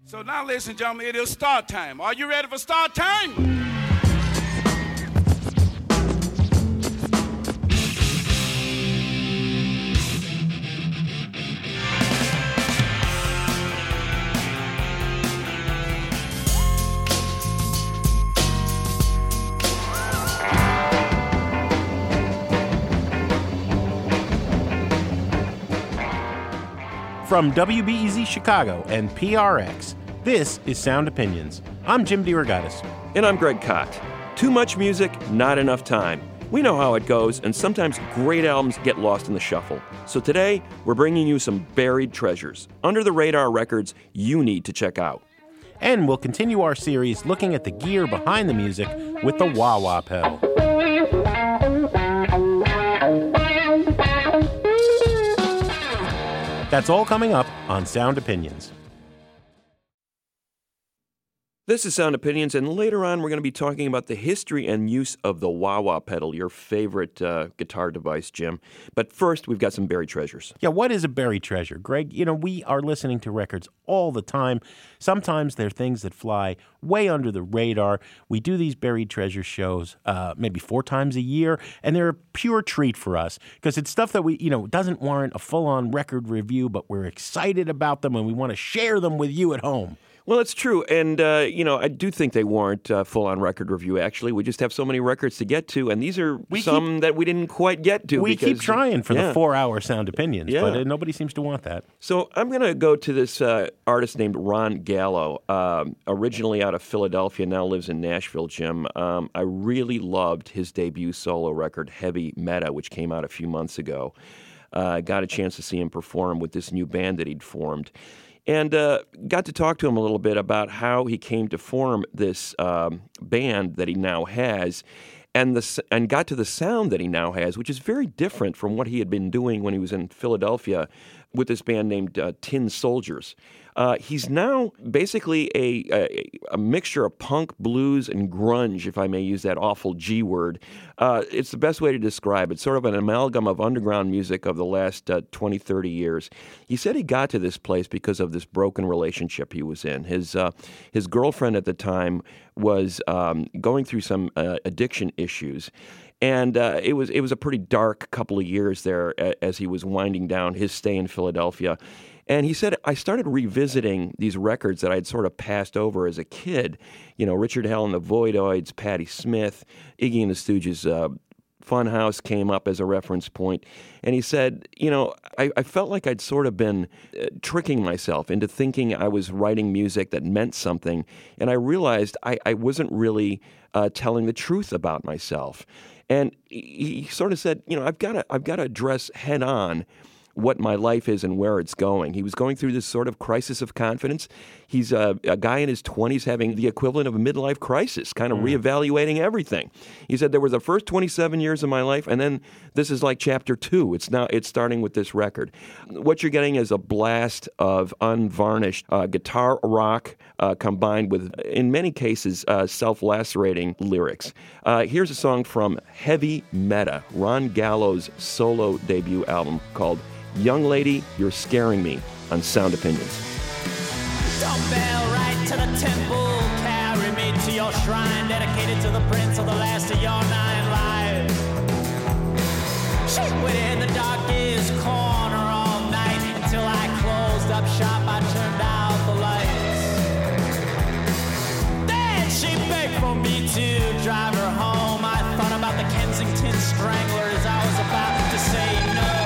So now, ladies and gentlemen, it is start time. Are you ready for start time? From WBEZ Chicago and PRX, this is Sound Opinions. I'm Jim DeRogatis. And I'm Greg Kot. Too much music, not enough time. We know how it goes, and sometimes great albums get lost in the shuffle. So today, we're bringing you some buried treasures, under-the-radar records you need to check out. And we'll continue our series looking at the gear behind the music with the wah-wah pedal. That's all coming up on Sound Opinions. This is Sound Opinions, and later on we're going to be talking about the history and use of the wah-wah pedal, your favorite guitar device, Jim. But first, we've got some buried treasures. Yeah, what is a buried treasure? Greg, we are listening to records all the time. Sometimes they're things that fly way under the radar. We do these buried treasure shows maybe 4 times a year, and they're a pure treat for us because it's stuff that we, doesn't warrant a full-on record review, but we're excited about them and we want to share them with you at home. Well, it's true, and, I do think they warrant full-on record review, actually. We just have so many records to get to, and these are that we didn't quite get to. We keep trying for the 4-hour Sound Opinions, but nobody seems to want that. So I'm going to go to this artist named Ron Gallo, originally out of Philadelphia, now lives in Nashville, Jim. I really loved his debut solo record, Heavy Meta, which came out a few months ago. Got a chance to see him perform with this new band that he'd formed. And got to talk to him a little bit about how he came to form this band that he now has, and got to the sound that he now has, which is very different from what he had been doing when he was in Philadelphia with this band named Tin Soldiers. He's now basically a mixture of punk, blues, and grunge, if I may use that awful G word. It's the best way to describe it, sort of an amalgam of underground music of the last 20, 30 years. He said he got to this place because of this broken relationship he was in. His girlfriend at the time was going through some addiction issues. And it was a pretty dark couple of years there as he was winding down his stay in Philadelphia. And he said, I started revisiting these records that I'd sort of passed over as a kid. Richard Hell and the Voidoids, Patti Smith, Iggy and the Stooges, Funhouse came up as a reference point. And he said, I felt like I'd sort of been tricking myself into thinking I was writing music that meant something. And I realized I wasn't really telling the truth about myself. And he sort of said, I've got to address head on what my life is and where it's going. He was going through this sort of crisis of confidence. He's a guy in his 20s having the equivalent of a midlife crisis, kind of reevaluating everything. He said, there was the first 27 years of my life, and then this is like chapter 2. It's starting with this record. What you're getting is a blast of unvarnished guitar rock combined with, in many cases, self-lacerating lyrics. Here's a song from Heavy Meta, Ron Gallo's solo debut album called Young Lady, You're Scaring Me on Sound Opinions. Dumbbell right to the temple, carry me to your shrine, dedicated to the prince of the last of your 9 lives. She waited in the darkest corner all night until I closed up shop. I turned out the lights. Then she begged for me to drive her home. I thought about the Kensington Stranglers. I was about to say no.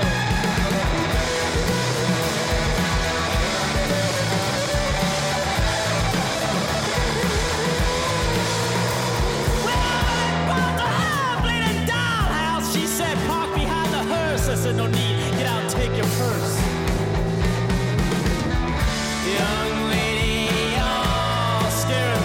I said, no need, get out, take your purse. Young lady, you're scared.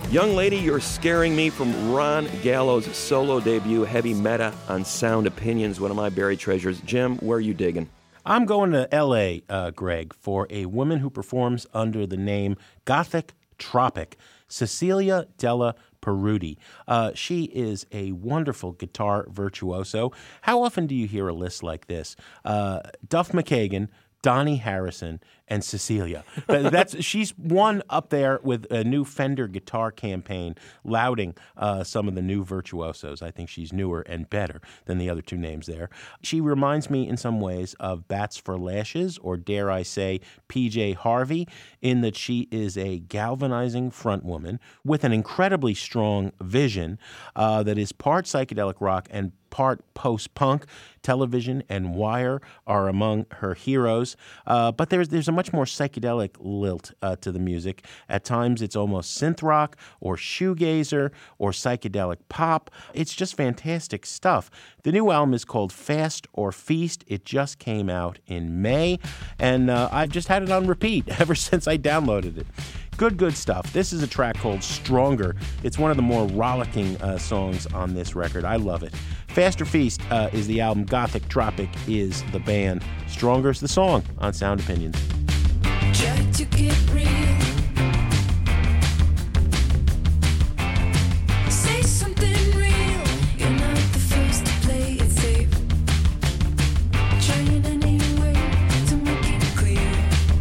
Young Lady, You're Scaring Me from Ron Gallo's solo debut, Heavy Meta, on Sound Opinions, one of my buried treasures. Jim, where are you digging? I'm going to L.A., Greg, for a woman who performs under the name Gothic Tropic, Cecilia Della Peruti. She is a wonderful guitar virtuoso. How often do you hear a list like this? Duff McKagan, Donnie Harrison, and Cecilia. She's one up there with a new Fender guitar campaign lauding some of the new virtuosos. I think she's newer and better than the other two names there. She reminds me in some ways of Bats for Lashes, or dare I say PJ Harvey, in that she is a galvanizing frontwoman with an incredibly strong vision that is part psychedelic rock and part post-punk. Television and Wire are among her heroes, but there's a much more psychedelic lilt to the music. At times it's almost synth rock or shoegazer or psychedelic pop. It's just fantastic stuff. The new album is called Fast or Feast. It just came out in May, and I've just had it on repeat ever since I downloaded it. Good stuff. This is a track called Stronger. It's one of the more rollicking songs on this record. I love it. Fast or Feast is the album. Gothic Tropic is the band. Stronger's the song on Sound Opinions. Try to get real. Say something real. You're not the first to play it safe. Trying any way to make it clear.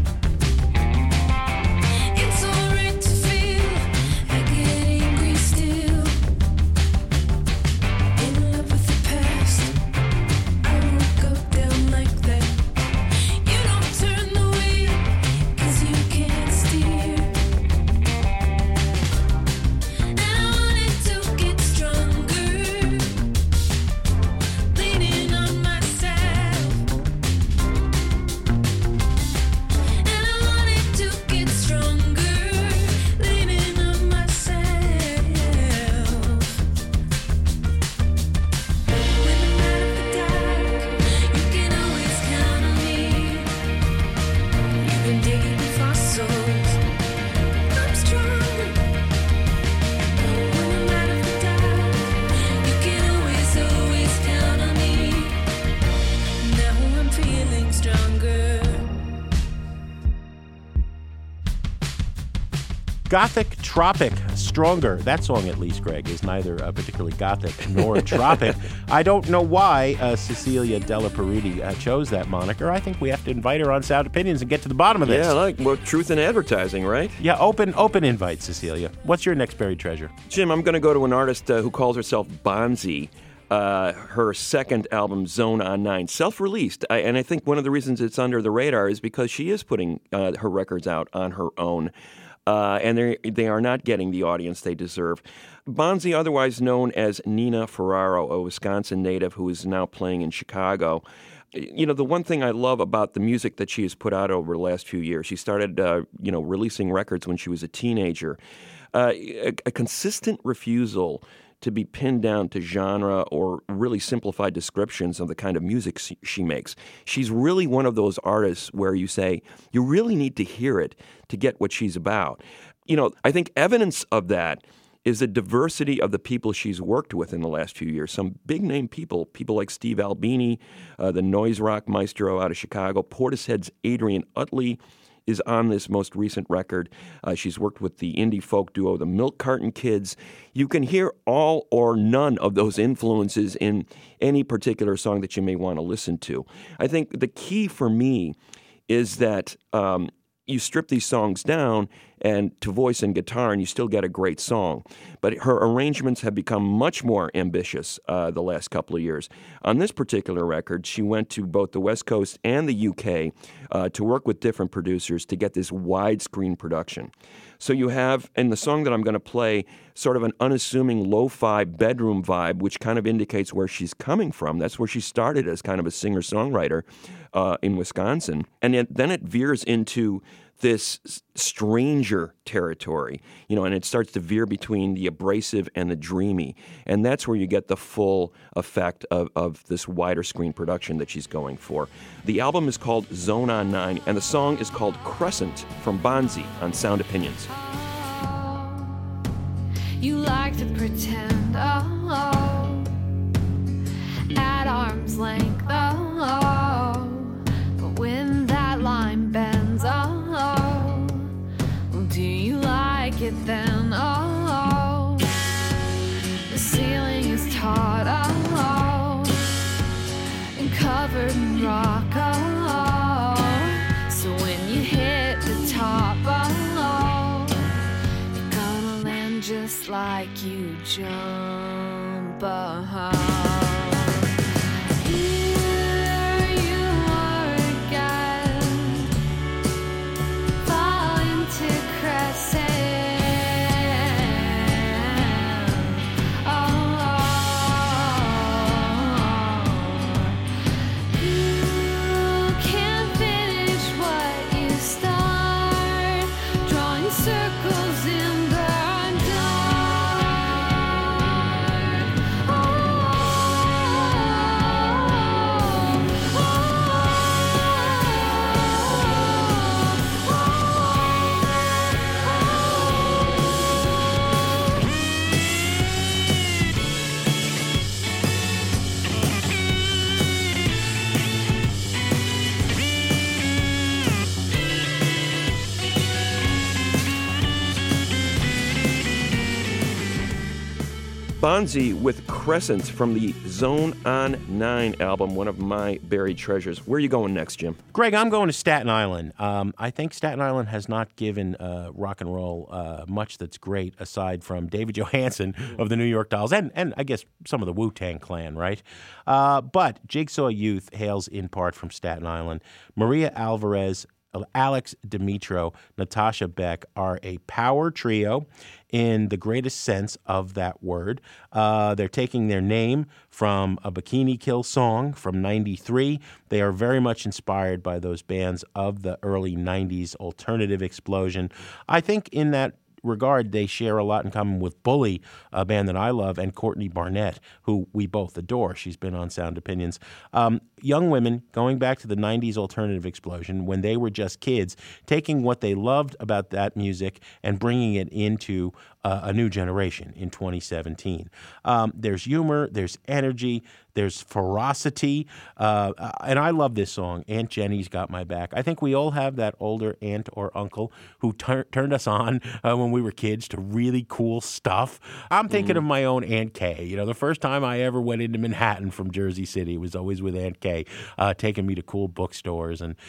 It's alright to feel. I get angry still. In love with the past. I won't go down like that. You don't turn the wheel, 'cause you can't steer. And I wanted to get stronger, leaning on myself. And I wanted to get stronger, leaning on myself. When I'm out of the dark, you can always count on me. You've been digging fossils. I'm stronger. When I'm out of the dark, you can always count on me. Now I'm feeling stronger. Gothic Tropic, Stronger. That song, at least, Greg, is neither particularly gothic nor tropic. I don't know why Cecilia Della Peruti chose that moniker. I think we have to invite her on Sound Opinions and get to the bottom of this. Yeah, truth in advertising, right? Yeah, open invite, Cecilia. What's your next buried treasure? Jim, I'm going to go to an artist who calls herself Bonzi. Her second album, Zone on 9, self-released. And I think one of the reasons it's under the radar is because she is putting her records out on her own. And they are not getting the audience they deserve. Bonzi, otherwise known as Nina Ferraro, a Wisconsin native who is now playing in Chicago. You know, the one thing I love about the music that she has put out over the last few years, she started, releasing records when she was a teenager. A consistent refusal to be pinned down to genre or really simplified descriptions of the kind of music she makes. She's really one of those artists where you say, you really need to hear it to get what she's about. You know, I think evidence of that is the diversity of the people she's worked with in the last few years. Some big-name people like Steve Albini, the noise rock maestro out of Chicago, Portishead's Adrian Utley is on this most recent record. She's worked with the indie folk duo, the Milk Carton Kids. You can hear all or none of those influences in any particular song that you may want to listen to. I think the key for me is that you strip these songs down and to voice and guitar, and you still get a great song. But her arrangements have become much more ambitious the last couple of years. On this particular record, she went to both the West Coast and the UK to work with different producers to get this widescreen production. So you have, in the song that I'm going to play, sort of an unassuming lo-fi bedroom vibe, which kind of indicates where she's coming from. That's where she started as kind of a singer-songwriter in Wisconsin. And then it veers into this stranger territory, and it starts to veer between the abrasive and the dreamy. And that's where you get the full effect of this wider screen production that she's going for. The album is called Zone on 9, and the song is called Crescent from Bonzi on Sound Opinions. You like to pretend, oh, at arm's length, oh, but when that line bends, oh, well, do you like it then, oh, the ceiling is taut, oh, and covered in rock, oh, so when you hit the top, oh, you're gonna land just like you jump, Here you are again, falling to crescent. You can't finish what you start, drawing circles in the Bonzi with Crescent from the Zone on 9 album, one of my buried treasures. Where are you going next, Jim? Greg, I'm going to Staten Island. I think Staten Island has not given rock and roll much that's great, aside from David Johansen of the New York Dolls and I guess some of the Wu-Tang Clan, right? But Jigsaw Youth hails in part from Staten Island. Maria Alvarez, Alex Dimitro, Natasha Beck are a power trio in the greatest sense of that word. They're taking their name from a Bikini Kill song from 93. They are very much inspired by those bands of the early 90s alternative explosion. I think in that regard, they share a lot in common with Bully, a band that I love, and Courtney Barnett, who we both adore. She's been on Sound Opinions. Young women, going back to the 90s alternative explosion, when they were just kids, taking what they loved about that music and bringing it into a new generation in 2017. There's humor, there's energy, there's ferocity, and I love this song, Aunt Jenny's Got My Back. I think we all have that older aunt or uncle who turned us on when we were kids to really cool stuff. I'm thinking of my own Aunt Kay. You know, the first time I ever went into Manhattan from Jersey City was always with Aunt Kay, taking me to cool bookstores and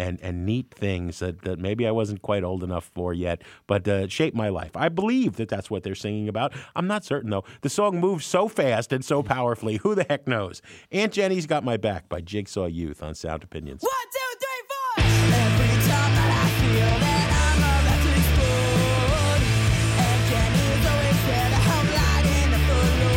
neat things that maybe I wasn't quite old enough for yet, but shaped my life. I believe that that's what they're singing about. I'm not certain, though. The song moves so fast and so powerfully. Who the heck knows? Aunt Jenny's Got My Back by Jigsaw Youth on Sound Opinions. 1, 2, 3, 4. Every time that I feel that I'm about to explode, Aunt Jenny's always there to help lighten up the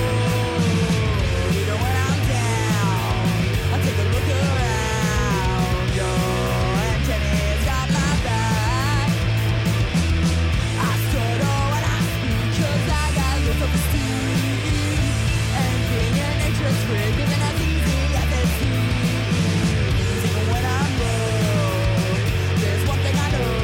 load. Even when I'm down, I take a look around. Yo, Aunt Jenny's got my back. I struggle when I speak 'cause I got low self-esteem, and being an nature's freak isn't as easy as it seems. Even when I'm low, there's one thing I know.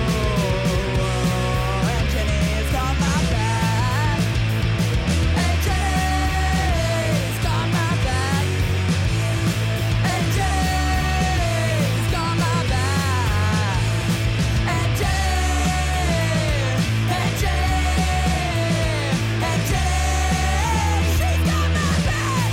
Aunt Jenny's got my back. Aunt Jenny's got my back. Aunt Jenny's got my back. Aunt Jenny, Aunt Jenny, Aunt Jenny, she's got my back.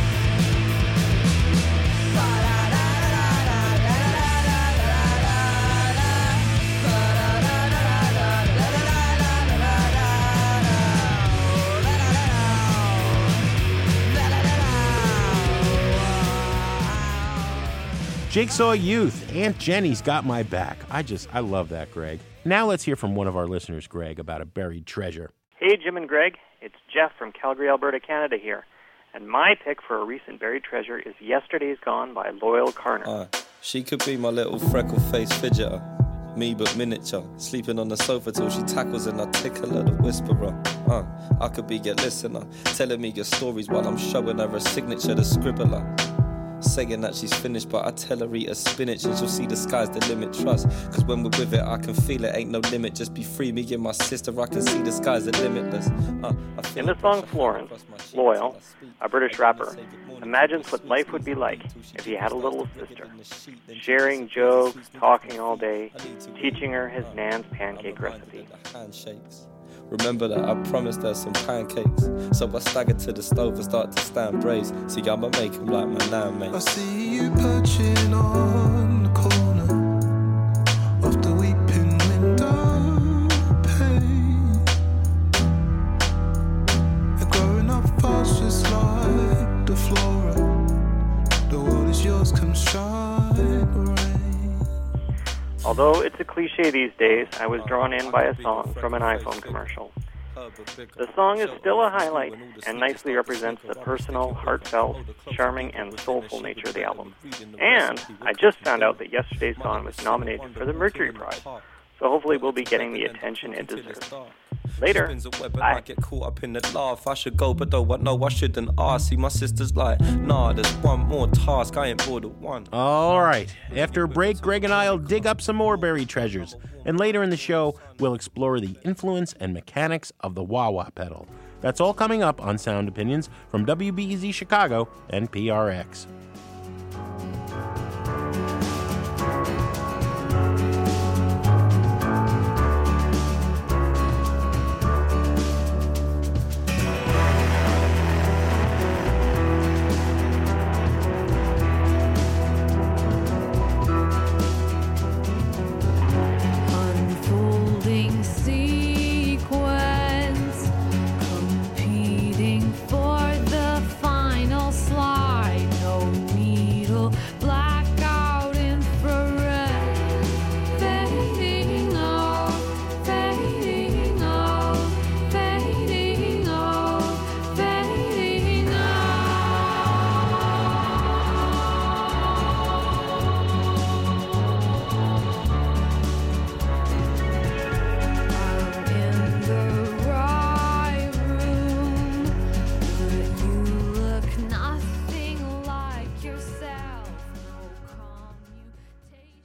Jigsaw Youth, Aunt Jenny's Got My Back. I love that, Greg. Now let's hear from one of our listeners, Greg, about a buried treasure. Hey, Jim and Greg. It's Jeff from Calgary, Alberta, Canada here. And my pick for a recent buried treasure is Yesterday's Gone by Loyal Carner. She could be my little freckle-faced fidgeter, me but miniature, sleeping on the sofa till she tackles and I tickle her the whisperer. I could be your listener, telling me your stories while I'm showing her a signature to scribbler. saying that she's finished, but I tell her eat her spinach and she'll see the sky's the limit. Trust, cause when we're with it I can feel it, ain't no limit. Just be free, me and my sister, I can see the sky's the limitless. In the song Florence, Loyal, a British rapper, imagines what life would be like if he had a little sister, sharing jokes, talking all day, teaching her his nan's pancake recipe. Remember that I promised her some pancakes, so I staggered to the stove and started to stand braised. See, I'ma make them like my nan, mate. I see you perching on the corner of the weeping window pane. You're growing up fast just like the flora. The world is yours, come shine the rain. Although it's a cliche these days, I was drawn in by a song from an iPhone commercial. The song is still a highlight and nicely represents the personal, heartfelt, charming, and soulful nature of the album. And I just found out that yesterday's song was nominated for the Mercury Prize, so hopefully we'll be getting the attention it deserves. Later, I get caught up in the laugh. I should go, but though I know I shouldn't ask. See, my sister's like, nah, there's one more task. I ain't bored of one. All right. After a break, Greg and I will dig up some more buried treasures. And later in the show, we'll explore the influence and mechanics of the wah-wah pedal. That's all coming up on Sound Opinions from WBEZ Chicago and PRX. Unfolding sequence, competing for the final slide. No needle, blackout infrared, fading out, fading out, fading out, fading in the right room, but you look nothing like yourself. No commutation.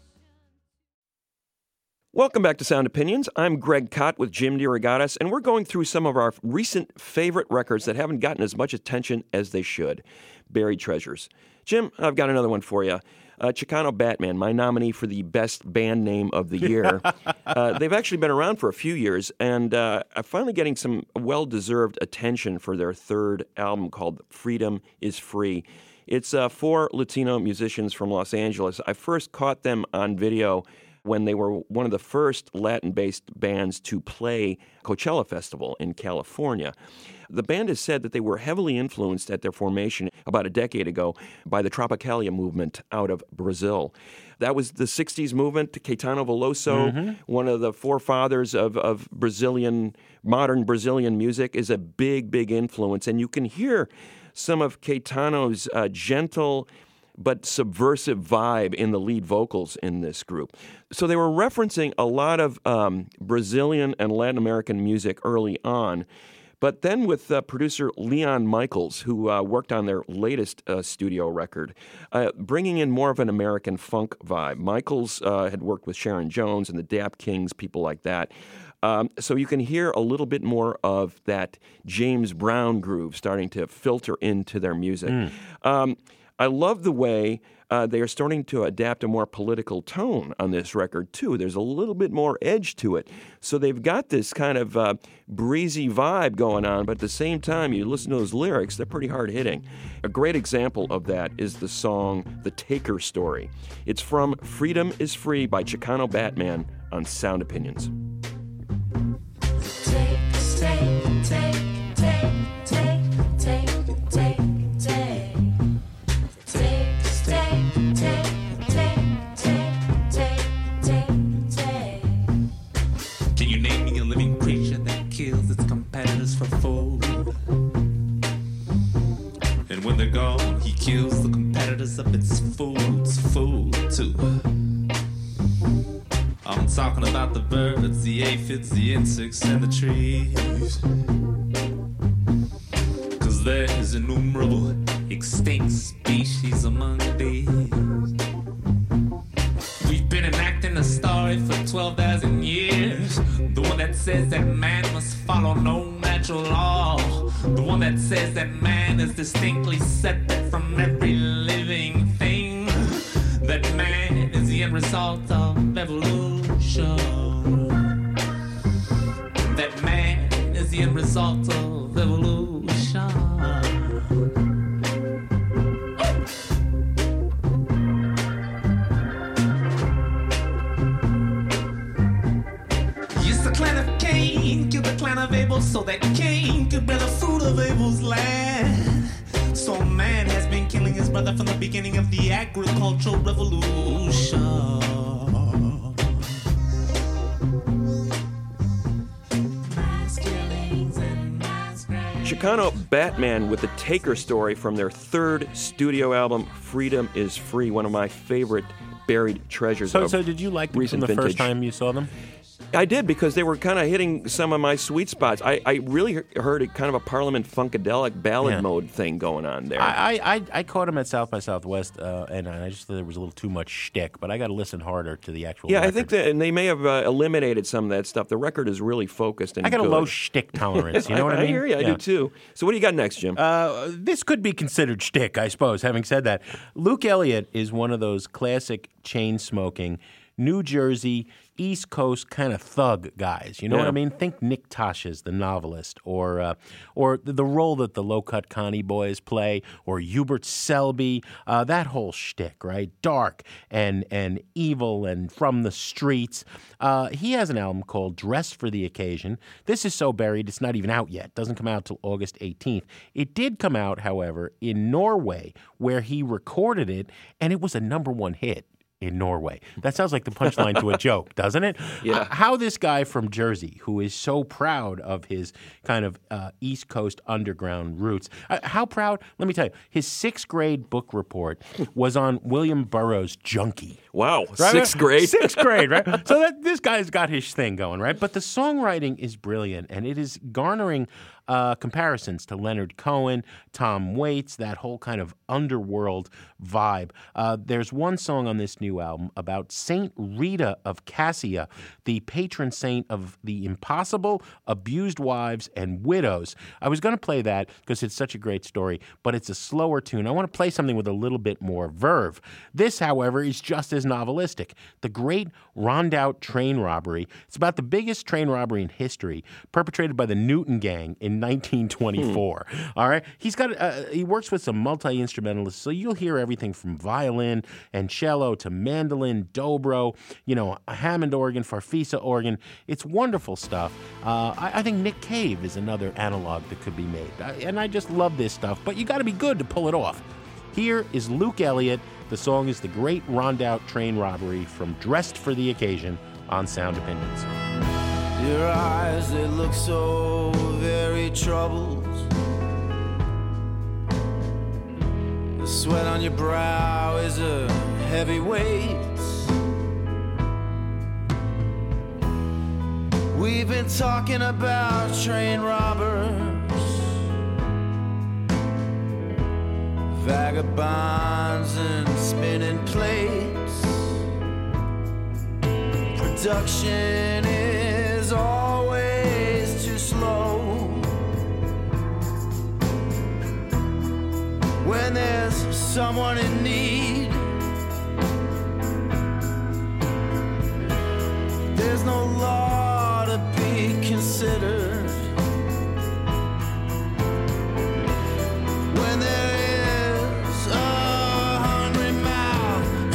Welcome back to Sound Opinions. I'm Greg Kot with Jim DeRogatis, and we're going through some of our recent favorite records that haven't gotten as much attention as they should. Buried treasures. Jim, I've got another one for you. Chicano Batman, my nominee for the best band name of the year. They've actually been around for a few years, and are finally getting some well-deserved attention for their third album called Freedom is Free. It's 4 Latino musicians from Los Angeles. I first caught them on video when they were one of the first Latin-based bands to play Coachella Festival in California. The band has said that they were heavily influenced at their formation about a decade ago by the Tropicalia movement out of Brazil. That was the 60s movement. Caetano Veloso, one of the forefathers of modern Brazilian music, is a big, big influence. And you can hear some of Caetano's gentle but subversive vibe in the lead vocals in this group. So they were referencing a lot of Brazilian and Latin American music early on. But then with producer Leon Michaels, who worked on their latest studio record, bringing in more of an American funk vibe. Michaels had worked with Sharon Jones and the Dap Kings, people like that. So you can hear a little bit more of that James Brown groove starting to filter into their music. I love the way they are starting to adapt a more political tone on this record, too. There's a little bit more edge to it. So they've got this kind of breezy vibe going on, but at the same time, you listen to those lyrics, they're pretty hard-hitting. A great example of that is the song The Taker Story. It's from Freedom is Free by Chicano Batman on Sound Opinions. And when they're gone, he kills the competitors of its food too. I'm talking about the birds, the aphids, the insects, and the trees. 'Cause there's innumerable extinct species among these. We've been enacting a story for 12,000 years. The one that says that man must follow no natural law. The one that says that man is distinctly separate from every living thing. That man is the end result of evolution. That man is the end result of evolution. Yes, the clan of Cain killed the clan of Abel so that Cain could bear the fruit of Abel's land. So man has been killing his brother from the beginning of the agricultural revolution. Chicano Batman with the Taker story from their third studio album, Freedom is Free, one of my favorite buried treasures. So did you like them from the first time you saw them? I did, because they were kind of hitting some of my sweet spots. I really heard kind of a Parliament Funkadelic ballad mode thing going on there. I caught them at South by Southwest, and I just thought there was a little too much shtick, but I got to listen harder to the actual record. I think that, and they may have eliminated some of that stuff. The record is really focused and I got good. a low shtick tolerance, you know what I mean? I hear you, I do too. So what do you got next, Jim? This could be considered shtick, I suppose. Having said that, Luke Elliott is one of those classic chain-smoking, New Jersey, East Coast kind of thug guys. You know what I mean? Think Nick Tasha's the novelist, or the role that the Low Cut Connie boys play, or Hubert Selby. That whole shtick, right? Dark and evil and from the streets. He has an album called Dressed for the Occasion. This is so buried, it's not even out yet. Doesn't come out till August 18th. It did come out, however, in Norway, where he recorded it, and it was a #1 hit. In Norway. That sounds like the punchline to a joke, doesn't it? Yeah. How this guy from Jersey, who is so proud of his kind of East Coast underground roots, how proud? Let me tell you, his 6th grade book report was on William Burroughs' Junkie. Wow, Right? 6th grade? 6th grade, right? So this guy's got his thing going, right? But the songwriting is brilliant, and it is garnering comparisons to Leonard Cohen, Tom Waits, that whole kind of underworld vibe. There's one song on this new album about Saint Rita of Cassia, the patron saint of the impossible, abused wives, and widows. I was going to play that because it's such a great story, but it's a slower tune. I want to play something with a little bit more verve. This, however, is just as novelistic. The Great Rondout Train Robbery. It's about the biggest train robbery in history, perpetrated by the Newton Gang in 1924. All right, he works with some multi-instrumentalists, so you'll hear everything from violin and cello to mandolin, dobro, a Hammond organ, Farfisa organ. It's wonderful stuff. I think Nick Cave is another analog that could be made, and I just love this stuff. But you got to be good to pull it off. Here is Luke Elliott. The song is The Great Rondout Train Robbery from Dressed for the Occasion on Sound Opinions. Your eyes, they look so very troubled. The sweat on your brow is a heavy weight. We've been talking about train robbers, vagabonds and spinning plates. Production is always too slow when there's someone in need. There's no law to be considered when there is a hungry mouth to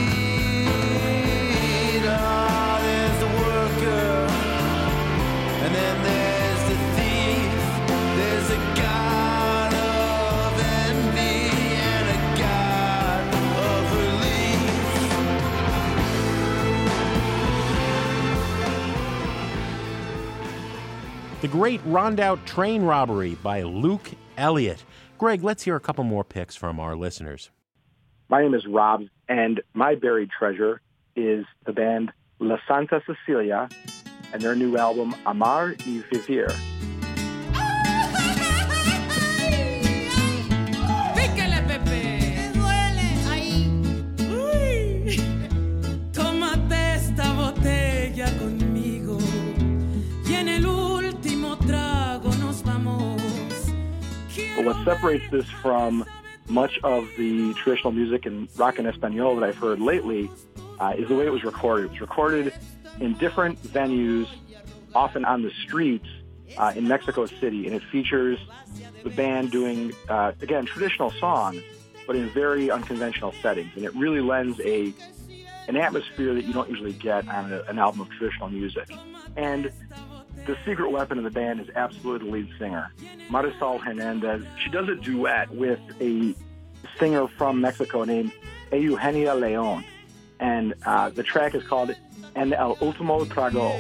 feed. There's the worker, and then there's the thief. There's a God of envy and a God of relief. The Great Rondout Train Robbery by Luke Elliott. Greg, let's hear a couple more picks from our listeners. My name is Rob, and my buried treasure is the band La Santa Cecilia and their new album, Amar y Vivir. Pique But what separates this from much of the traditional music and rock and Espanol that I've heard lately is the way it was recorded. It was recorded in different venues, often on the streets in Mexico City, and it features the band doing, again, traditional songs, but in very unconventional settings. And it really lends an atmosphere that you don't usually get on an album of traditional music. And the secret weapon of the band is absolutely the lead singer, Marisol Hernandez. She does a duet with a singer from Mexico named Eugenia León. And the track is called En el Último Trago.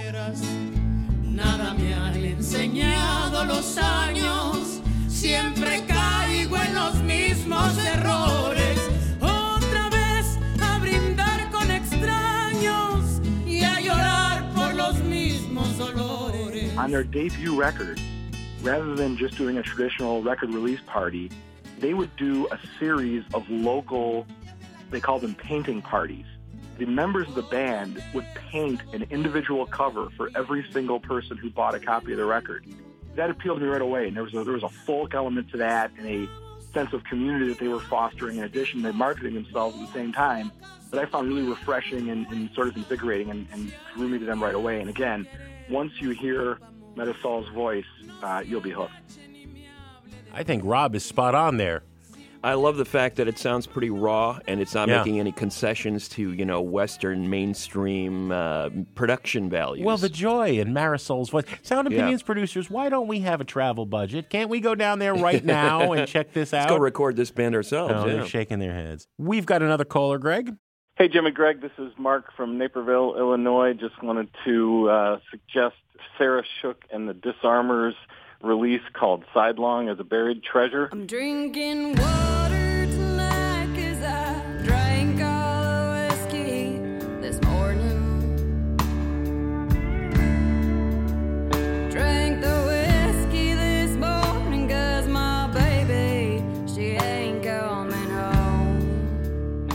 Nada me han enseñado los años, siempre caigo en los mismos errores. Otra vez a brindar con extraños y a llorar por los mismos dolores. On their debut record, rather than just doing a traditional record release party, they would do a series of local, they call them painting parties. The members of the band would paint an individual cover for every single person who bought a copy of the record. That appealed to me right away, and there was a folk element to that and a sense of community that they were fostering. In addition, they're marketing themselves at the same time that I found really refreshing and sort of invigorating and drew me to them right away. And again, once you hear Marisol's voice, you'll be hooked. I think Rob is spot on there. I love the fact that it sounds pretty raw and it's not making any concessions to, Western mainstream production values. Well, the joy in Marisol's voice. Sound Opinions producers, why don't we have a travel budget? Can't we go down there right now and check this out? Let's go record this band ourselves. No, they're shaking their heads. We've got another caller, Greg. Hey, Jim and Greg, this is Mark from Naperville, Illinois. Just wanted to suggest Sarah Shook and the Disarmers release called Sidelong as a Buried Treasure. I'm drinking water tonight 'cause I drank all the whiskey this morning. Drank the whiskey this morning 'cause my baby, she ain't coming home.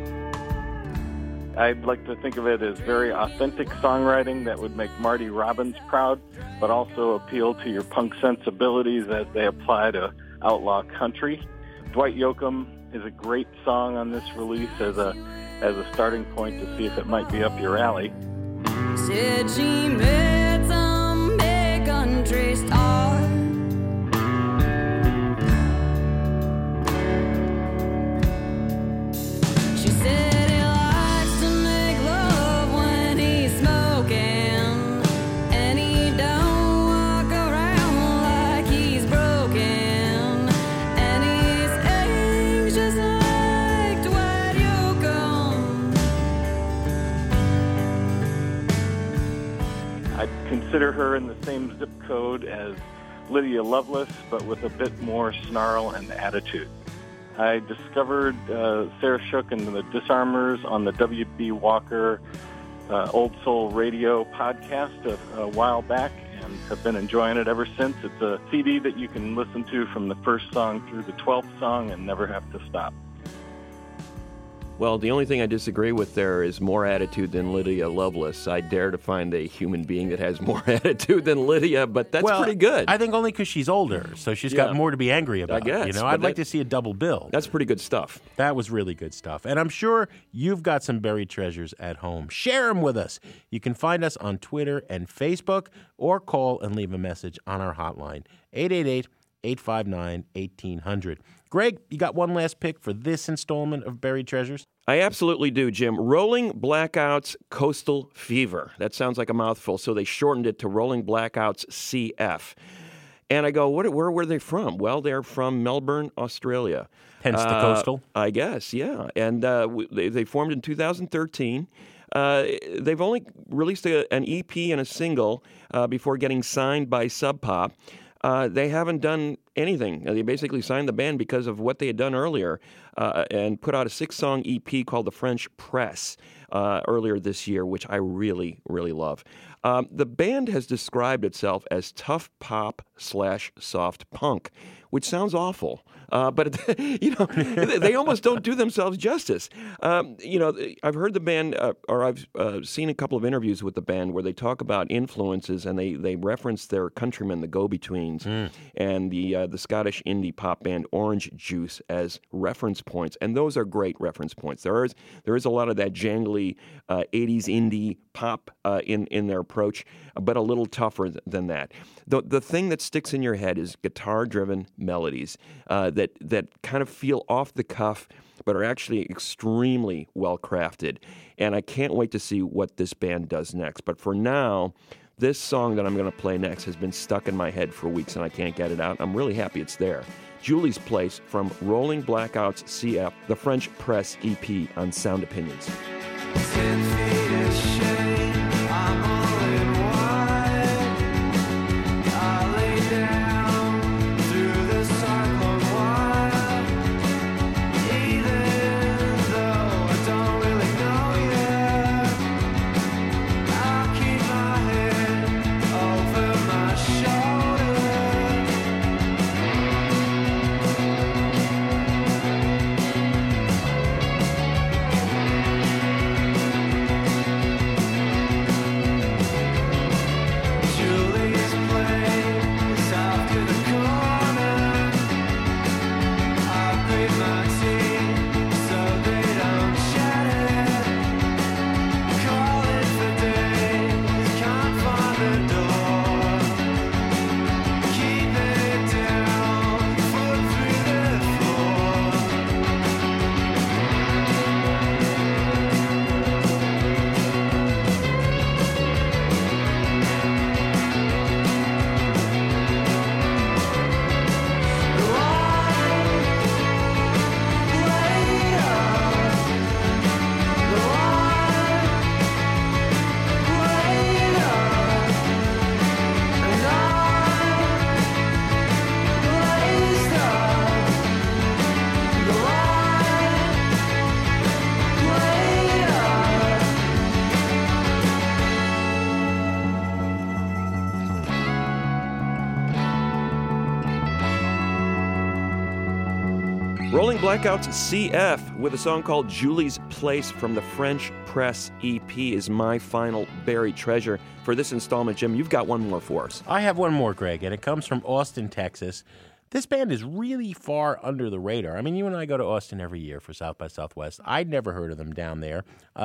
I'd like to think of it as very authentic songwriting that would make Marty Robbins proud, but also appeal to your punk sensibilities as they apply to outlaw country. Dwight Yoakam is a great song on this release as a starting point to see if it might be up your alley. Said she met some big country star. She said he likes to make love when he's smoking, and he don't walk around like he's broken, and he's anxious like Dwight Yoakam. I'd consider her in the same zip code as Lydia Lovelace, but with a bit more snarl and attitude. I discovered Sarah Shook and the Disarmers on the W.B. Walker Old Soul Radio podcast a while back and have been enjoying it ever since. It's a CD that you can listen to from the first song through the 12th song and never have to stop. Well, the only thing I disagree with there is more attitude than Lydia Lovelace. I dare to find a human being that has more attitude than Lydia, but that's pretty good. I think only because she's older, so she's got more to be angry about. I guess. I'd like to see a double bill. That's pretty good stuff. That was really good stuff. And I'm sure you've got some buried treasures at home. Share them with us. You can find us on Twitter and Facebook or call and leave a message on our hotline, 888-859-1800. Greg, you got one last pick for this installment of Buried Treasures? I absolutely do, Jim. Rolling Blackouts Coastal Fever. That sounds like a mouthful, so they shortened it to Rolling Blackouts CF. And I go, where were they from? Well, they're from Melbourne, Australia. Hence the coastal? I guess, yeah. And they formed in 2013. They've only released an EP and a single before getting signed by Sub Pop. They haven't done anything. They basically signed the band because of what they had done earlier and put out a 6-song EP called The French Press earlier this year, which I really, really love. The band has described itself as tough pop / soft punk, which sounds awful. But they almost don't do themselves justice. I've heard the band, or I've seen a couple of interviews with the band where they talk about influences, and they reference their countrymen, the Go-Betweens, and the Scottish indie pop band Orange Juice as reference points, and those are great reference points. There is a lot of that jangly 80s indie pop in their approach, but a little tougher than that. The thing that sticks in your head is guitar-driven melodies that kind of feel off the cuff, but are actually extremely well crafted. And I can't wait to see what this band does next. But for now, this song that I'm going to play next has been stuck in my head for weeks, and I can't get it out. I'm really happy it's there. Julie's Place from Rolling Blackouts CF, the French Press EP on Sound Opinions. 10 feet of shade, I'm all in white. I lay down through the cyclone wire. Even though I don't really know yet, I'll keep my head over my shoulder. Julie's place off to the corner. I grate my teeth so they don't shatter. Calling for days, can't find the door. Keep it down, foot through the floor. Rolling Blackouts CF with a song called Julie's Place from the French Press EP is my final buried treasure for this installment. Jim, you've got one more for us. I have one more, Greg, and it comes from Austin, Texas. This band is really far under the radar. I mean, you and I go to Austin every year for South by Southwest. I'd never heard of them down there.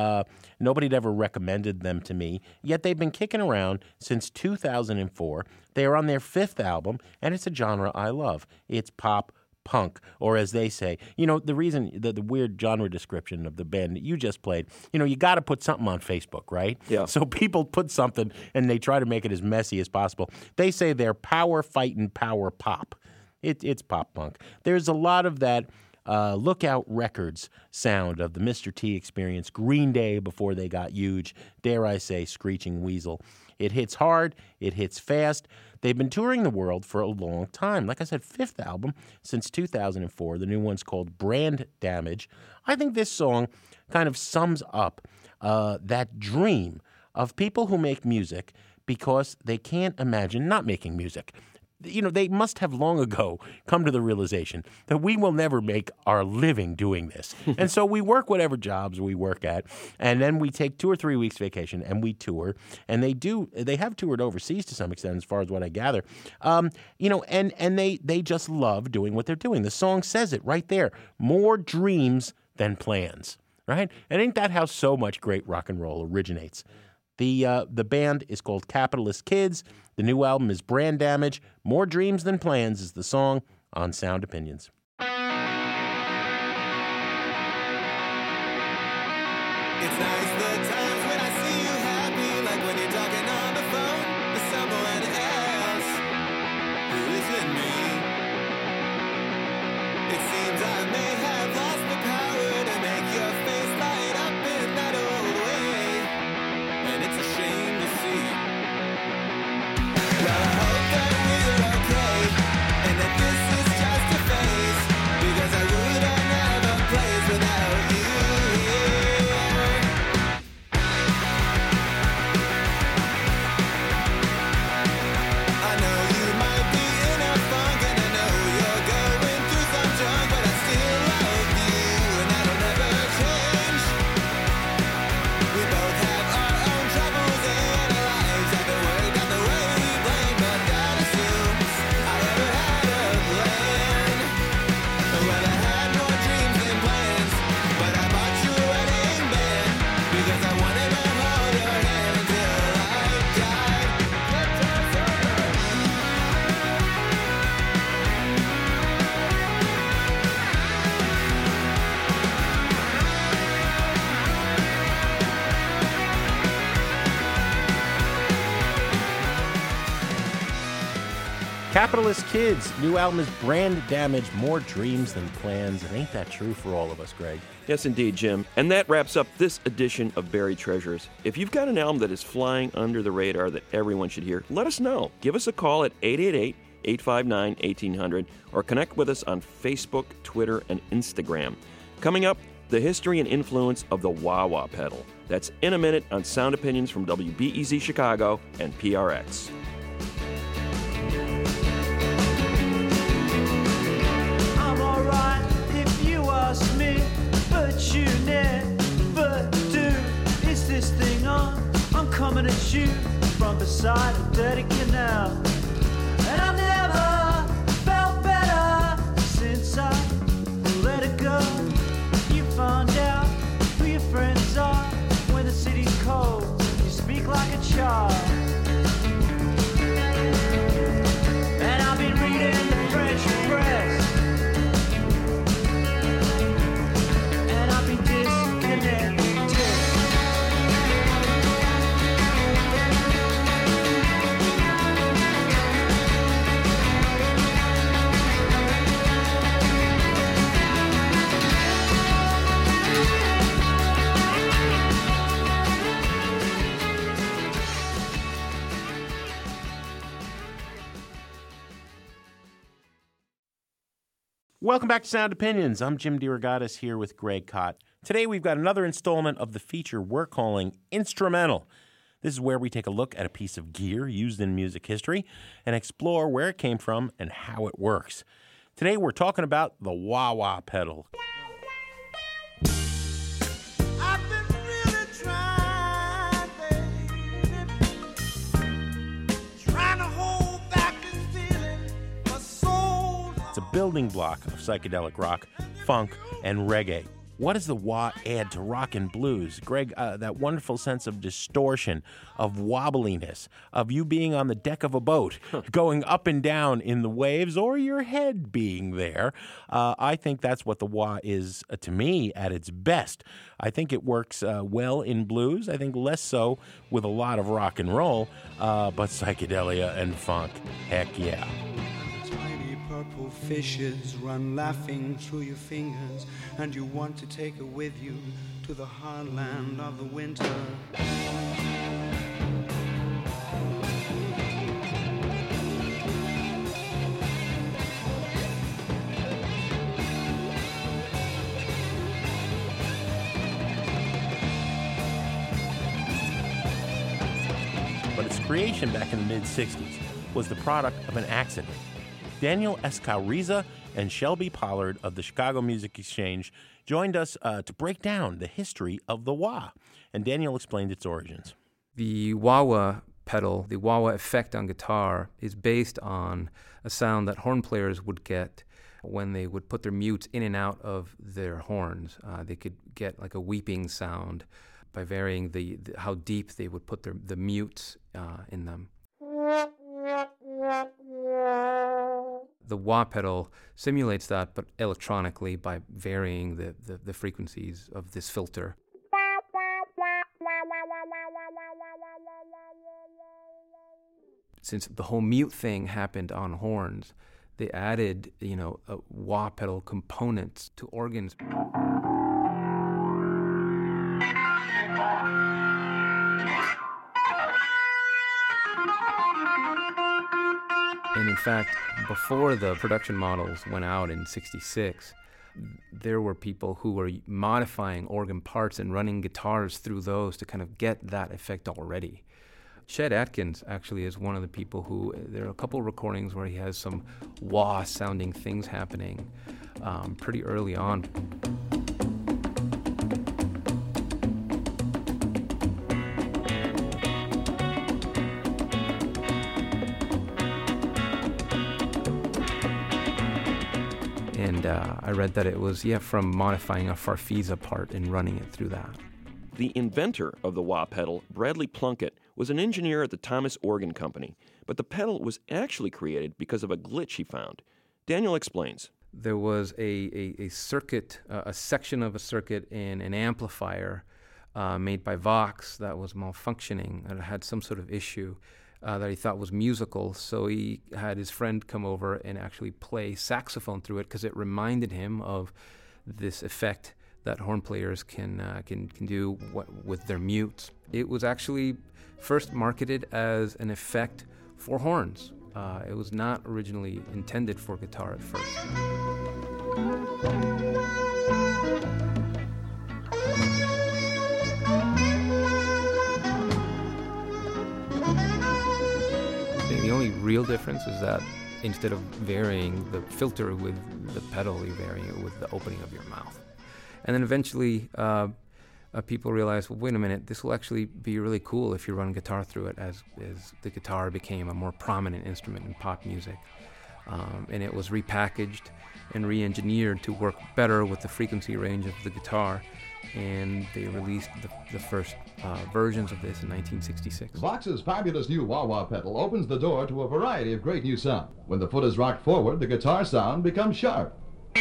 Nobody had ever recommended them to me, yet they've been kicking around since 2004. They are on their 5th album, and it's a genre I love. It's pop punk, or as they say, the reason, the weird genre description of the band that you just played, you got to put something on Facebook, right? Yeah. So people put something, and they try to make it as messy as possible. They say they're power fighting power pop. It's pop punk. There's a lot of that Lookout Records sound of the Mr. T Experience, Green Day before they got huge, dare I say, Screeching Weasel. It hits hard, it hits fast. They've been touring the world for a long time. Like I said, 5th album since 2004. The new one's called Brand Damage. I think this song kind of sums up that dream of people who make music because they can't imagine not making music. They must have long ago come to the realization that we will never make our living doing this. And so we work whatever jobs we work at, and then we take 2 or 3 weeks vacation and we tour. And they have toured overseas to some extent, as far as what I gather. And they just love doing what they're doing. The song says it right there. More dreams than plans, right? And ain't that how so much great rock and roll originates? The band is called Capitalist Kids. The new album is Brand Damage. More Dreams Than Plans is the song on Sound Opinions. It's nice the times when I see you happy, like when you're talking on the phone to someone else who isn't me. It seems I may have lost the power to make your face light up in that old way, and it's a shame to see. Well, I hope that we're okay, and that this is just a phase. Capitalist Kids, new album is Brand Damage, More Dreams Than Plans. And ain't that true for all of us, Greg? Yes, indeed, Jim. And that wraps up this edition of Buried Treasures. If you've got an album that is flying under the radar that everyone should hear, let us know. Give us a call at 888-859-1800 or connect with us on Facebook, Twitter, and Instagram. Coming up, the history and influence of the wah-wah pedal. That's in a minute on Sound Opinions from WBEZ Chicago and PRX. I'm alright if you ask me, but you never do. Is this thing on? I'm coming at you from beside a dirty canal. And I've never felt better since I let it go. You found out who your friends are when the city's cold. You speak like a child. And I've been reading the French press. And I've been disconnected. Welcome back to Sound Opinions. I'm Jim DeRogatis here with Greg Kot. Today we've got another installment of the feature we're calling Instrumental. This is where we take a look at a piece of gear used in music history and explore where it came from and how it works. Today we're talking about the wah-wah pedal. I've been really trying, baby, trying to hold back this feeling for so long. It's a building block of psychedelic rock, funk, and reggae. What does the wah add to rock and blues? Greg, that wonderful sense of distortion, of wobbliness, of you being on the deck of a boat, going up and down in the waves, or your head being there. I think that's what the wah is, to me, at its best. I think it works well in blues. I think less so with a lot of rock and roll, but psychedelia and funk, heck yeah. Tiny purple fishes run laughing through your fingers, and you want to take her with you to the heartland of the winter. But its creation back in the mid-'60s was the product of an accident. Daniel Escariza and Shelby Pollard of the Chicago Music Exchange joined us to break down the history of the wah, and Daniel explained its origins. The wah-wah pedal, the wah-wah effect on guitar, is based on a sound that horn players would get when they would put their mutes in and out of their horns. They could get like a weeping sound by varying the how deep they would put the mutes in them. The wah pedal simulates that, but electronically by varying the frequencies of this filter. Since the whole mute thing happened on horns, they added, wah pedal components to organs. And in fact, before the production models went out in '66, there were people who were modifying organ parts and running guitars through those to kind of get that effect already. Chet Atkins actually is one of the people who, there are a couple recordings where he has some wah-sounding things happening pretty early on. And I read that it was, from modifying a Farfisa part and running it through that. The inventor of the wah pedal, Bradley Plunkett, was an engineer at the Thomas Organ Company, but the pedal was actually created because of a glitch he found. Daniel explains. There was a circuit, a section of a circuit in an amplifier made by Vox that was malfunctioning and had some sort of issue. that he thought was musical. So he had his friend come over and actually play saxophone through it because it reminded him of this effect that horn players can do with their mutes. It was actually first marketed as an effect for horns. It was not originally intended for guitar at first. The only real difference is that instead of varying the filter with the pedal, you're varying it with the opening of your mouth. And then eventually people realized, well, wait a minute, this will actually be really cool if you run guitar through it, as the guitar became a more prominent instrument in pop music. And it was repackaged and re-engineered to work better with the frequency range of the guitar. And they released the first versions of this in 1966. Vox's fabulous new wah-wah pedal opens the door to a variety of great new sound. When the foot is rocked forward, the guitar sound becomes sharp.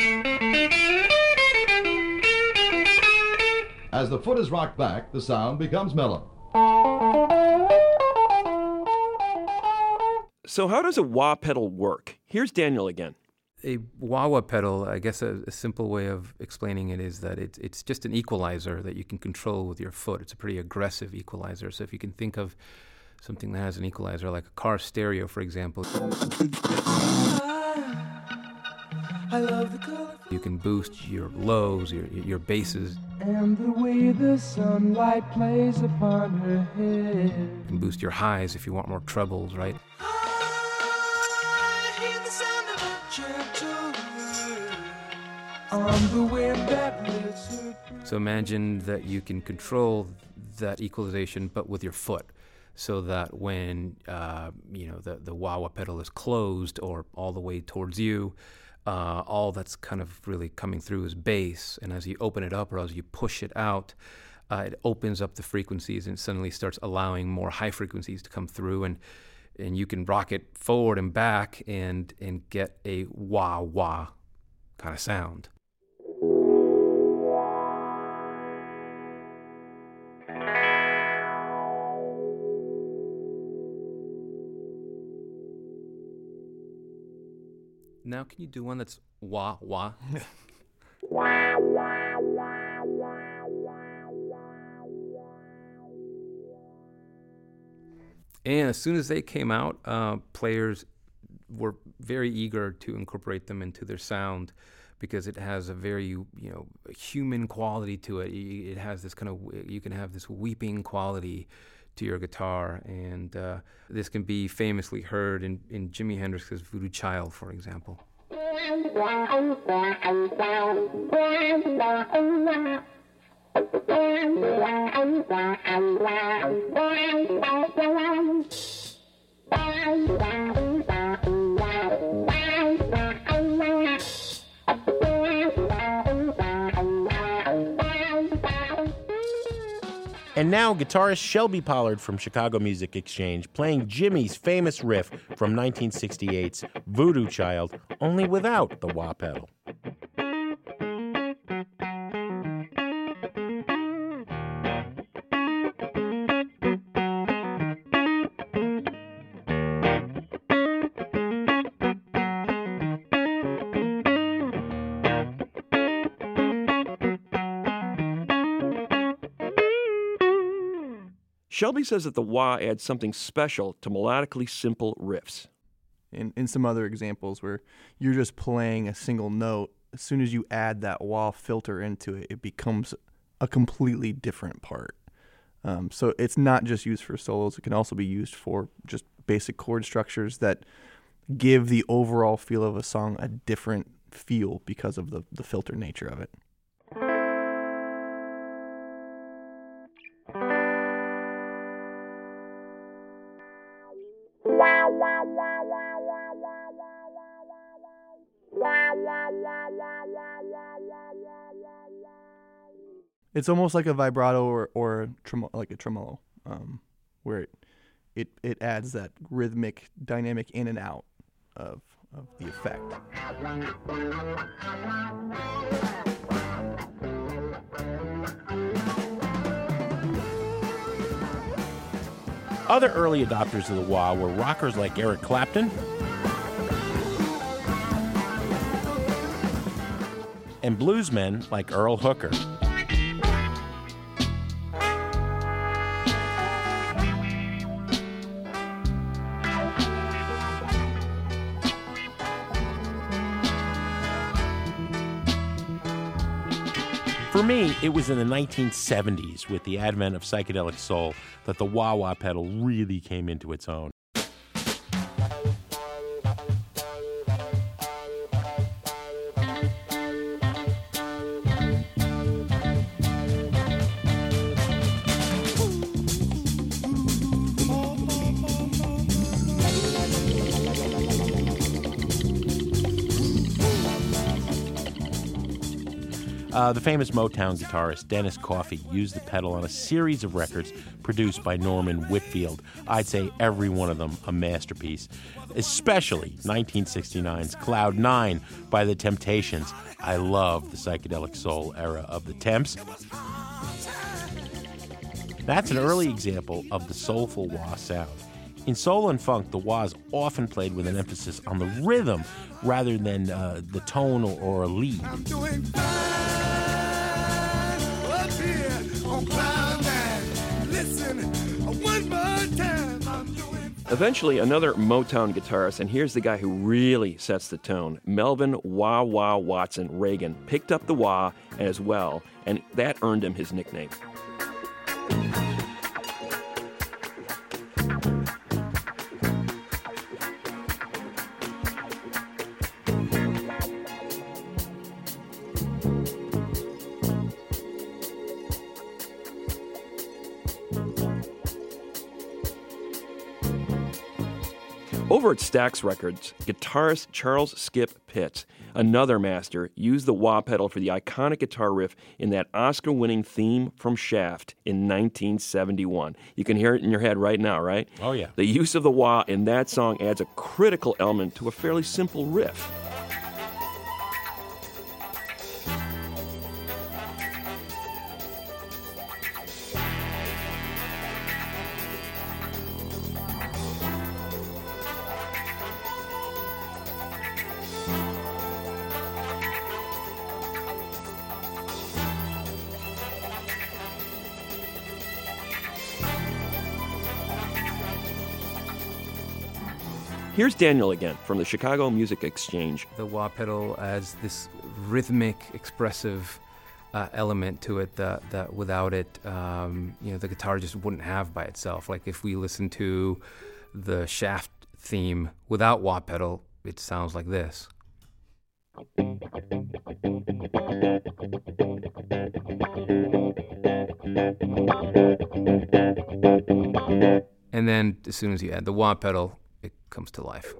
As the foot is rocked back, the sound becomes mellow. So how does a wah pedal work? Here's Daniel again. A wah-wah pedal, I guess a simple way of explaining it is that it's just an equalizer that you can control with your foot. It's a pretty aggressive equalizer. So if you can think of something that has an equalizer, like a car stereo, for example, you can boost your lows, your basses. And the way the sunlight plays upon her head. You can boost your highs if you want more trebles, right? On the wind that lifts her. So imagine that you can control that equalization, but with your foot, so that when the wah-wah pedal is closed or all the way towards you, all that's kind of really coming through is bass, and as you open it up or as you push it out, it opens up the frequencies and suddenly starts allowing more high frequencies to come through, and you can rock it forward and back and get a wah-wah kind of sound. Now, can you do one that's wah wah? And as soon as they came out, players were very eager to incorporate them into their sound because it has a very human quality to it. It has this kind of, you can have this weeping quality to your guitar, and this can be famously heard in Jimi Hendrix's Voodoo Child, for example. And now, guitarist Shelby Pollard from Chicago Music Exchange playing Jimmy's famous riff from 1968's Voodoo Child, only without the wah pedal. Shelby says that the wah adds something special to melodically simple riffs. In some other examples where you're just playing a single note, as soon as you add that wah filter into it, it becomes a completely different part. So it's not just used for solos. It can also be used for just basic chord structures that give the overall feel of a song a different feel because of the filter nature of it. It's almost like a vibrato or like a tremolo, where it adds that rhythmic dynamic in and out of the effect. Other early adopters of the wah were rockers like Eric Clapton and bluesmen like Earl Hooker. For me, it was in the 1970s, with the advent of psychedelic soul, that the wah-wah pedal really came into its own. The famous Motown guitarist Dennis Coffey used the pedal on a series of records produced by Norman Whitfield. I'd say every one of them a masterpiece, especially 1969's Cloud 9 by The Temptations. I love the psychedelic soul era of the Temps. That's an early example of the soulful wah sound. In soul and funk, the wah is often played with an emphasis on the rhythm rather than the tone or a lead. I'm doing fine up here on Cloud 9. Listen, one more time. I'm doing Eventually, another Motown guitarist, and here's the guy who really sets the tone, Melvin Wah Wah Watson Reagan, picked up the wah as well, and that earned him his nickname. Over at Stax Records, guitarist Charles Skip Pitts, another master, used the wah pedal for the iconic guitar riff in that Oscar-winning theme from Shaft in 1971. You can hear it in your head right now, right? Oh, yeah. The use of the wah in that song adds a critical element to a fairly simple riff. Here's Daniel again from the Chicago Music Exchange. The wah pedal as this rhythmic, expressive element to it that without it, the guitar just wouldn't have by itself. Like if we listen to the Shaft theme without wah pedal, it sounds like this. And then as soon as you add the wah pedal, it comes to life.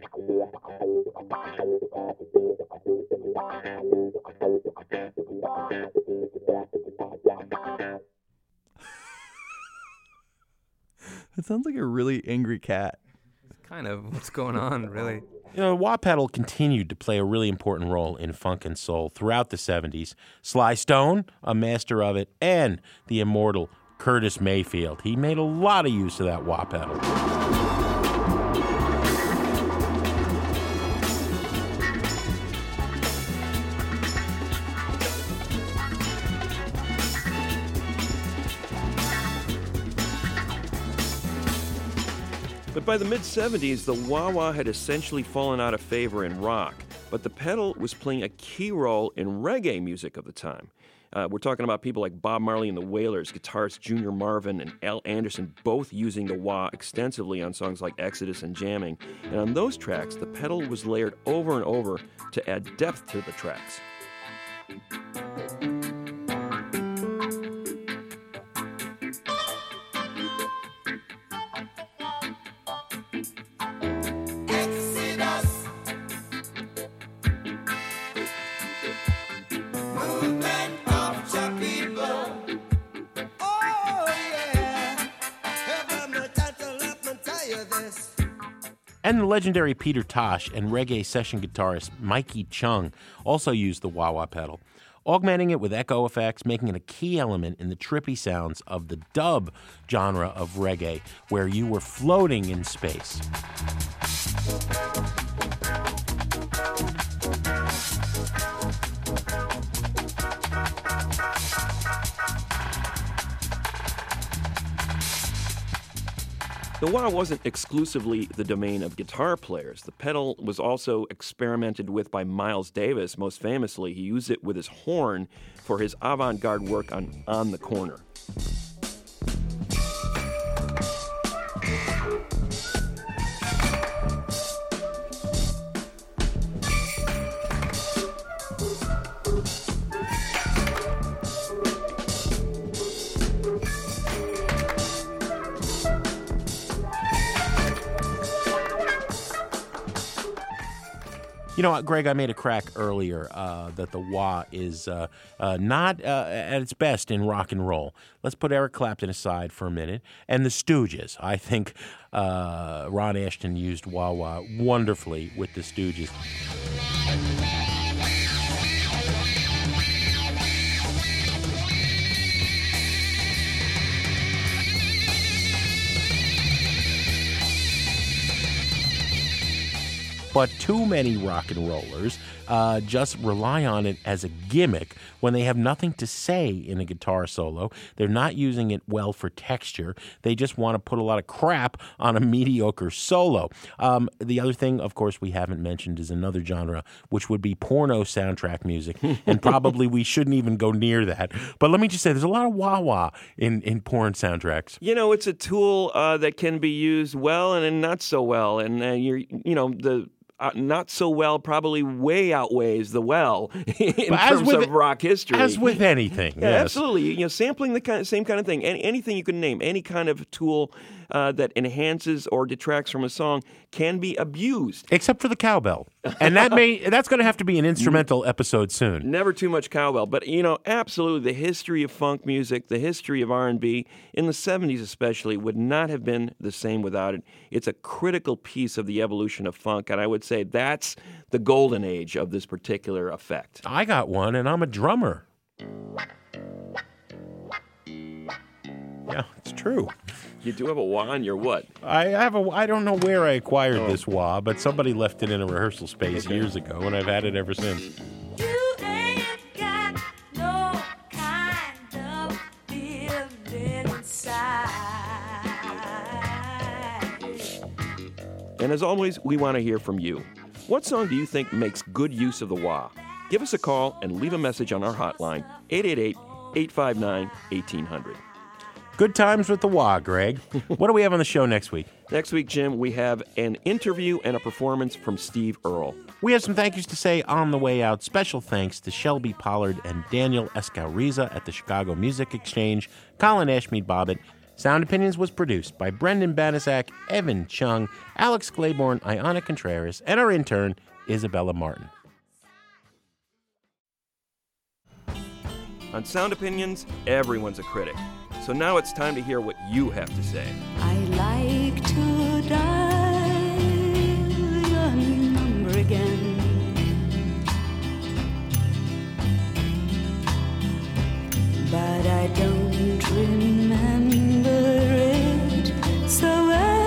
It sounds like a really angry cat. Kind of what's going on, really. You know, the wah pedal continued to play a really important role in funk and soul throughout the 70s. Sly Stone, a master of it, and the immortal Curtis Mayfield. He made a lot of use of that wah pedal. But by the mid-70s, the wah-wah had essentially fallen out of favor in rock, but the pedal was playing a key role in reggae music of the time. We're talking about people like Bob Marley and the Wailers, guitarist Junior Marvin and Al Anderson, both using the wah extensively on songs like Exodus and Jamming. And on those tracks, the pedal was layered over and over to add depth to the tracks. And the legendary Peter Tosh and reggae session guitarist Mikey Chung also used the wah-wah pedal. augmenting it with echo effects, making it a key element in the trippy sounds of the dub genre of reggae, where you were floating in space. The wah wasn't exclusively the domain of guitar players. The pedal was also experimented with by Miles Davis. Most famously, he used it with his horn for his avant-garde work on the Corner. You know, Greg, I made a crack earlier that the wah is not at its best in rock and roll. Let's put Eric Clapton aside for a minute. And the Stooges. I think Ron Asheton used wah-wah wonderfully with the Stooges. But too many rock and rollers just rely on it as a gimmick when they have nothing to say in a guitar solo. They're not using it well for texture. They just want to put a lot of crap on a mediocre solo. The other thing, of course, we haven't mentioned is another genre, which would be porno soundtrack music. And probably we shouldn't even go near that. But let me just say, there's a lot of wah-wah in porn soundtracks. You know, it's a tool that can be used well and not so well. And the not so well probably way outweighs the well in terms of rock history. As with anything, yeah, yes. Absolutely. You know, sampling the same kind of thing. Anything you can name, any kind of tool that enhances or detracts from a song can be abused. Except for the cowbell. And that's going to have to be an instrumental episode soon. Never too much cowbell. But, you know, absolutely, the history of funk music, the history of R&B, in the 70s especially, would not have been the same without it. It's a critical piece of the evolution of funk, and I would say that's the golden age of this particular effect. I got one, and I'm a drummer. Yeah, it's true. You do have a wah on your what? I don't know where I acquired this wah, but somebody left it in a rehearsal space years ago, and I've had it ever since. You ain't got no kind of feeling inside. And as always, we want to hear from you. What song do you think makes good use of the wah? Give us a call and leave a message on our hotline, 888-859-1800. Good times with the wah, Greg. What do we have on the show next week? Next week, Jim, we have an interview and a performance from Steve Earle. We have some thank yous to say on the way out. Special thanks to Shelby Pollard and Daniel Escauriza at the Chicago Music Exchange, Colin Ashmead Bobbitt. Sound Opinions was produced by Brendan Banasak, Evan Chung, Alex Claiborne, Iana Contreras, and our intern, Isabella Martin. On Sound Opinions, everyone's a critic. So now it's time to hear what you have to say. I like to dial your number again. But I don't remember it so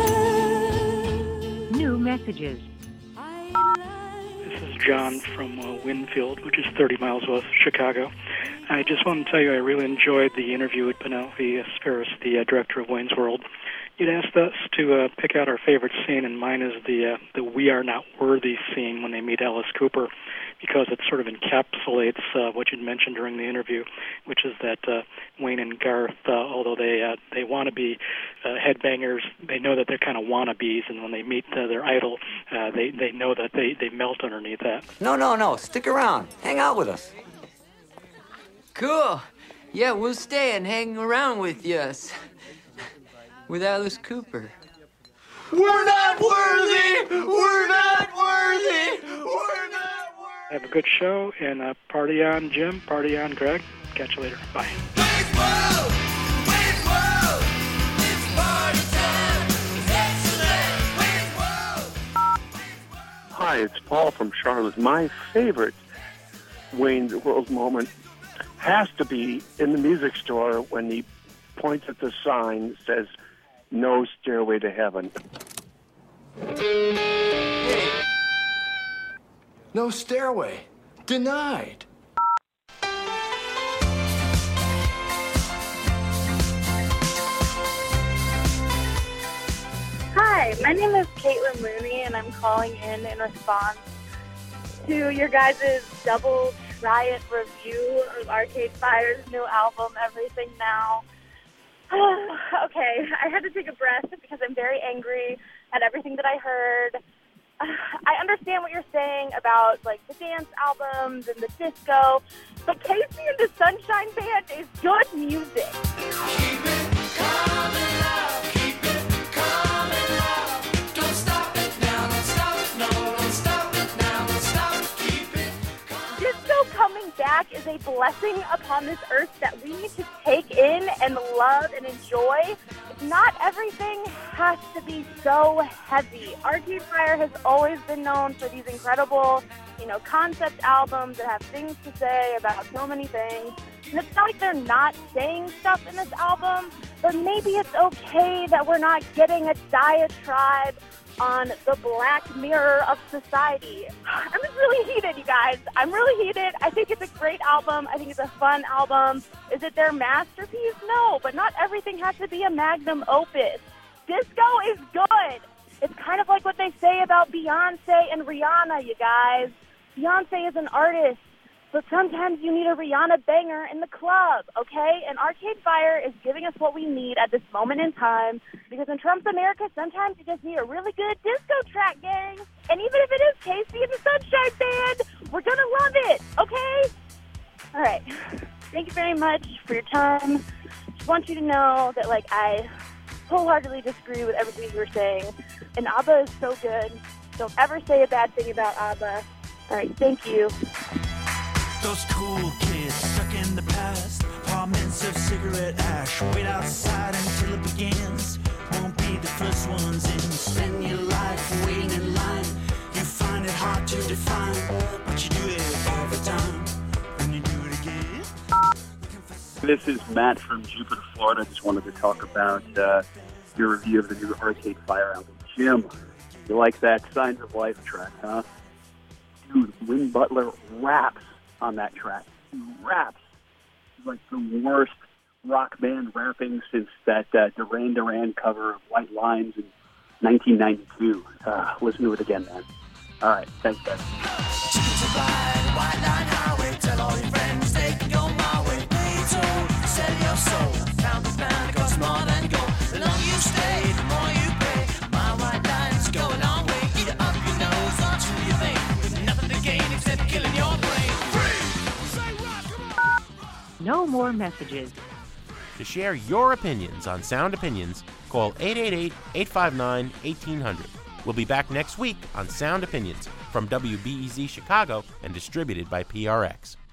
well. New messages. This is John from Winfield, which is 30 miles west of Chicago. I just want to tell you I really enjoyed the interview with Penelope Spheris, the director of Wayne's World. You'd asked us to pick out our favorite scene, and mine is the We Are Not Worthy scene when they meet Alice Cooper, because it sort of encapsulates what you'd mentioned during the interview, which is that Wayne and Garth, although they want to be headbangers, they know that they're kind of wannabes, and when they meet their idol, they know that they melt underneath that. No. Stick around. Hang out with us. Cool. Yeah, we'll stay and hang around with us. With Alice Cooper. We're not worthy! We're not worthy! We're not worthy! Have a good show, and party on, Jim. Party on, Greg. Catch you later. Bye. Hi, it's Paul from Charlotte. My favorite Wayne's World moment has to be in the music store when he points at the sign that says, "No Stairway to Heaven." No stairway. Denied. Hi, my name is Caitlin Looney, and I'm calling in response to your guys' double try-it review of Arcade Fire's new album, Everything Now. Okay, I had to take a breath because I'm very angry at everything that I heard. I understand what you're saying about, like, the dance albums and the disco, but Casey and the Sunshine Band is good music. Keep it coming up. Keep it coming up. Don't stop it now. Don't stop it. No, don't stop it now. Don't stop it. Keep it coming. Disco coming back is a blessing upon this earth that we need to take in and love and enjoy. Not everything has to be so heavy. Arcade Fire has always been known for these incredible, concept albums that have things to say about so many things. And it's not like they're not saying stuff in this album, but maybe it's okay that we're not getting a diatribe on the black mirror of society. I'm just really heated, you guys. I'm really heated. I think it's a great album. I think it's a fun album. Is it their masterpiece? No, but not everything has to be a magnum opus. Disco is good. It's kind of like what they say about Beyonce and Rihanna, you guys. Beyonce is an artist, but sometimes you need a Rihanna banger in the club, okay? And Arcade Fire is giving us what we need at this moment in time, because in Trump's America, sometimes you just need a really good disco track, gang. And even if it is Casey and the Sunshine Band, we're gonna love it, okay? All right. Thank you very much for your time. Just want you to know that, I wholeheartedly disagree with everything you were saying. And ABBA is so good. Don't ever say a bad thing about ABBA. All right, thank you. Those cool kids stuck in the past, apartments of cigarette ash. Wait outside until it begins. Won't be the first ones in. Spend your life waiting in line. You find it hard to define, but you do it every time. When you do it again. This is Matt from Jupiter, Florida. Just wanted to talk about your review of the new Arcade Fire album. Jim, you like that Signs of Life track, huh? Dude, Win Butler raps on that track. He raps. It's like the worst rock band rapping since that Duran Duran cover of White Lines in 1992. Listen to it again, man. All right, thanks, guys. White line highway. Tell all your friends they can go my way. So sell your soul. Pound for pound, it costs more than gold. The longer you stay, the more you pay. My white lines go a long way. Either up your nose or to your vein. There's nothing to gain except killing your brain. No more messages. To share your opinions on Sound Opinions, call 888-859-1800. We'll be back next week on Sound Opinions from WBEZ Chicago and distributed by PRX.